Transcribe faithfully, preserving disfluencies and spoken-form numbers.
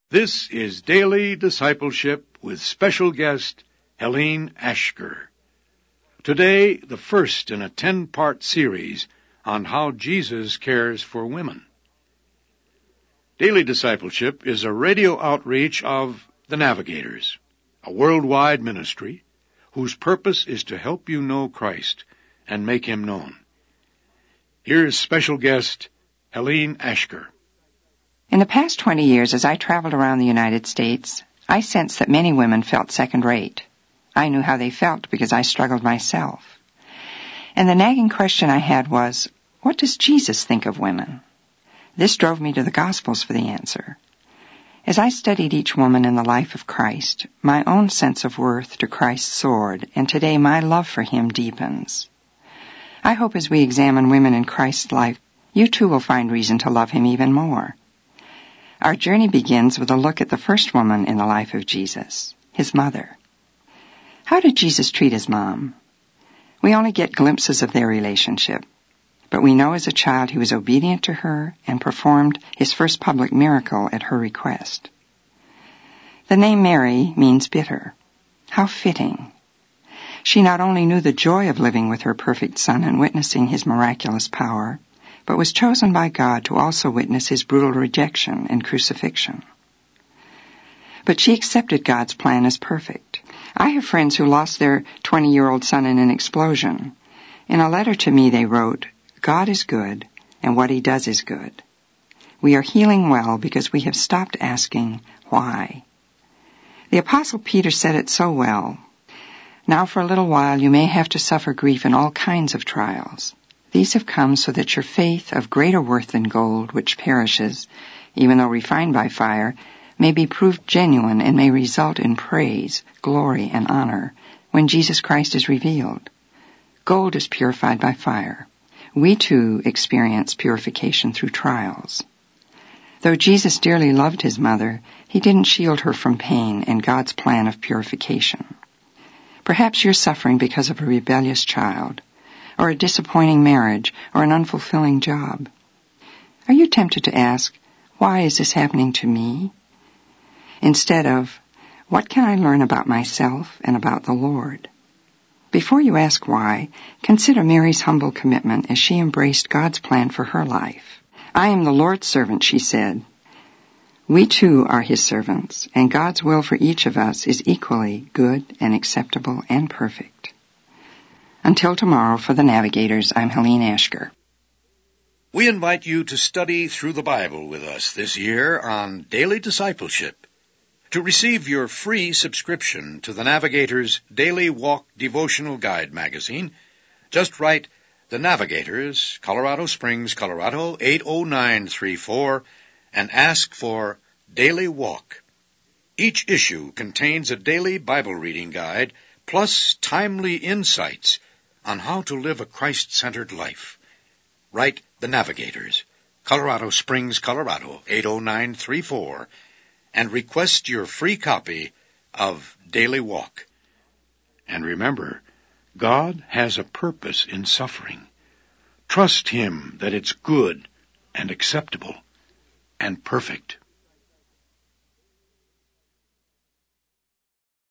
This is Daily Discipleship with special guest Helene Ashker. Today, the first in a ten-part series on how Jesus cares for women. Daily Discipleship is a radio outreach of the Navigators, a worldwide ministry whose purpose is to help you know Christ and make Him known. Here's special guest Helene Ashker. In the past twenty years, as I traveled around the United States, I sensed that many women felt second-rate. I knew how they felt because I struggled myself. And the nagging question I had was, what does Jesus think of women? This drove me to the Gospels for the answer. As I studied each woman in the life of Christ, my own sense of worth to Christ soared, and today my love for Him deepens. I hope as we examine women in Christ's life, you too will find reason to love Him even more. Our journey begins with a look at the first woman in the life of Jesus, His mother. How did Jesus treat His mom? We only get glimpses of their relationship, but we know as a child He was obedient to her and performed His first public miracle at her request. The name Mary means bitter. How fitting. She not only knew the joy of living with her perfect Son and witnessing His miraculous power, but was chosen by God to also witness His brutal rejection and crucifixion. But she accepted God's plan as perfect. I have friends who lost their twenty-year-old son in an explosion. In a letter to me they wrote, God is good, and what He does is good. We are healing well because we have stopped asking why. The Apostle Peter said it so well. Now for a little while you may have to suffer grief in all kinds of trials. These have come so that your faith, of greater worth than gold, which perishes, even though refined by fire, may be proved genuine and may result in praise, glory, and honor when Jesus Christ is revealed. Gold is purified by fire. We too experience purification through trials. Though Jesus dearly loved His mother, He didn't shield her from pain and God's plan of purification. Perhaps you're suffering because of a rebellious child, or a disappointing marriage, or an unfulfilling job. Are you tempted to ask, why is this happening to me? Instead of, what can I learn about myself and about the Lord? Before you ask why, consider Mary's humble commitment as she embraced God's plan for her life. I am the Lord's servant, she said. We too are His servants, and God's will for each of us is equally good and acceptable and perfect. Until tomorrow, for the Navigators, I'm Helene Ashker. We invite you to study through the Bible with us this year on Daily Discipleship. To receive your free subscription to the Navigators' Daily Walk Devotional Guide magazine, just write The Navigators, Colorado Springs, Colorado eight oh nine three four, and ask for Daily Walk. Each issue contains a daily Bible reading guide plus timely insights on how to live a Christ-centered life. Write The Navigators, Colorado Springs, Colorado eight oh nine three four, and request your free copy of Daily Walk. And remember, God has a purpose in suffering. Trust Him that it's good and acceptable and perfect.